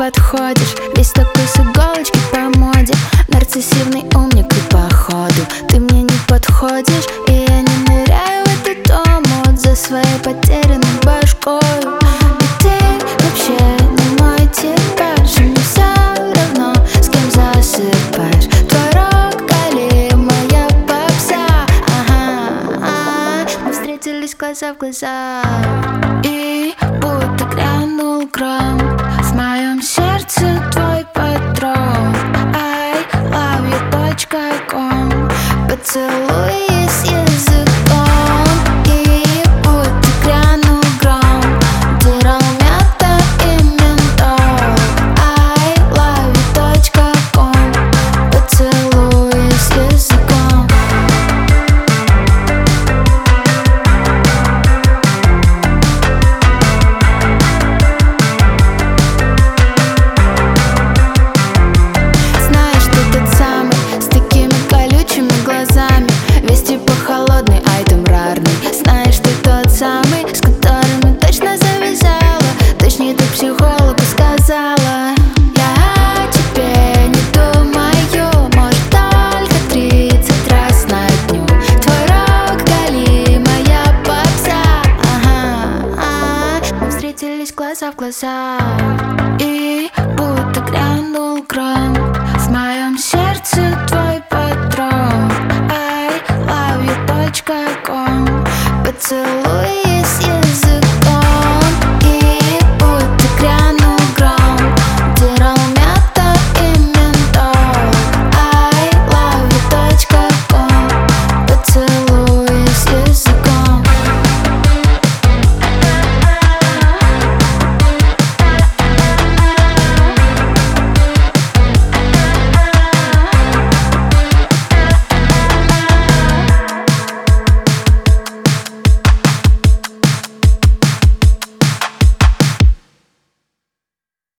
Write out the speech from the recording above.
подходишь, весь такой с иголочки по моде. Нарциссивный умник и походу ты мне не подходишь, и я не ныряю в этот омут за своей потерянной башкой. И ты вообще не мой типаж, и мне все равно, с кем засыпаешь. Твой рок или моя попса, мы встретились глаза в глаза, и будто грянул гром в моем сердце твой патрон. I love you.com. Поцелуй с языком, и будто грянул гром, дырал мята и ментол. I love you.com. Поцелуй с языком. Знаешь, ты тот самый, с такими колючими глазами, весь типа холодный, айтем рарный. Знаешь, ты тот самый, с которыми точно завязала, точнее ты психологу сказала. Я о тебе не думаю, может только 30 раз на дню. Твой рок Гали, моя попса, мы встретились глаза в глаза, и будто грянул гром в моем сердце твой патрон. I love you.com. Поцелуй